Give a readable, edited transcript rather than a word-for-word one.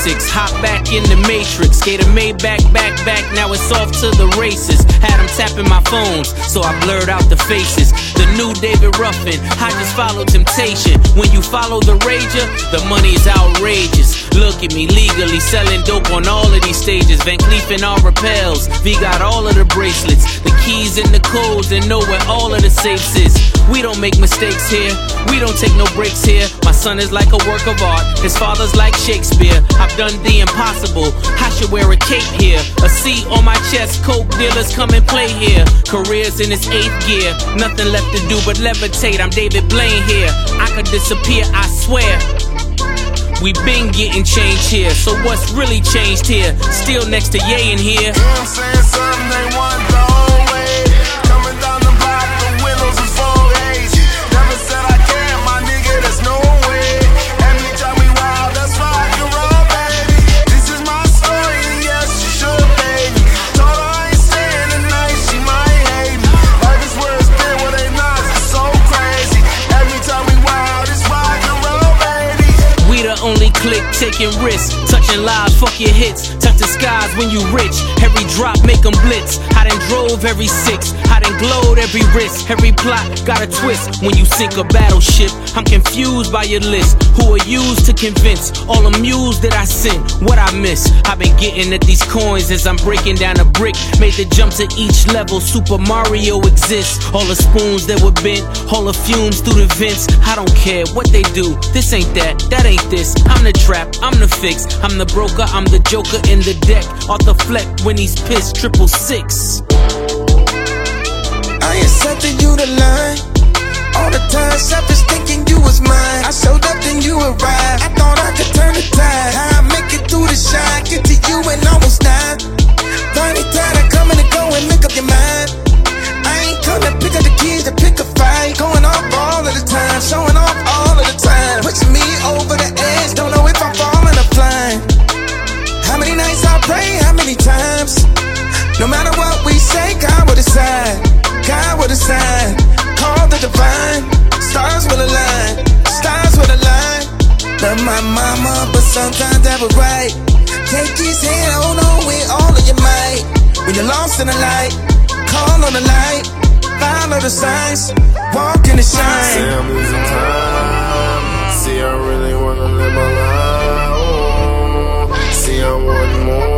basics. Hop back in the matrix. Gator Maybach, back, now it's off to the races. Had them tapping my phones, so I blurred out the faces. The new David Ruffin, I just follow temptation. When you follow the rager, the money is outrageous. Look at me, legally selling dope on all of these stages. Van Cleef and all repels. V got all of the bracelets, the keys and the codes, and know where all of the safes is. We don't make mistakes here, we don't take no breaks here. My son is like a work of art, his father's like Shakespeare. I've done the impossible, I should wear a cape here. A C on my chest, coke dealers come and play here. Career's in its 8th gear, nothing left to do but levitate. I'm David Blaine here, I could disappear, I swear. We been getting changed here, so what's really changed here? Still next to Ye in here. You know what I'm saying? Something they want the whole way. Coming down the block, the windows is 4A's. Never said I can't, my nigga, there's no way. Every time we wild, that's rock and roll, baby. This is my story, and yes, she should pay me. Told her I ain't staying tonight, she might hate me. Life is where it's been, where they not, it's so crazy. Every time we wild, it's rock and roll, baby. We the only clique taking risks, touching lives, fuck your hits. Touch the skies when you rich, every drop make them blitz. I done drove every 6, I done glowed every risk. Every plot got a twist. When you sink a battleship, I'm confused by your list. Who are used to convince, all amused that I sent what I miss. I've been getting at these coins as I'm breaking down a brick. Made the jumps at each level, Super Mario exists. All the spoons that were bent, all the fumes through the vents. I don't care what they do, this ain't that ain't this. I'm the trap, I'm the fix, I'm the broker, I'm the joker in the deck. Off the fleck when he's pissed, 666. I accepted you to line. All the time, selfish thinking you was mine. I showed up, then you arrived. I thought I could turn the tide. How I make it through the shine, get to you and almost die. Finally tired of coming and go and make up your mind. I ain't come to pick up the keys to pick a fight. Going off all of the time, showing off all of the time. Pushing me over the edge, don't know if I'm falling or flying. How many nights I pray, how many times? No matter what we say, God will decide. God will decide. Call the divine. Stars will align. Stars will align. Love my mama, but sometimes that was right. Take his hand, hold on with all of your might. When you're lost in the light, call on the light. Follow the signs, walk in the shine. See, I'm losing time. See, I really wanna live my life. See, I want more.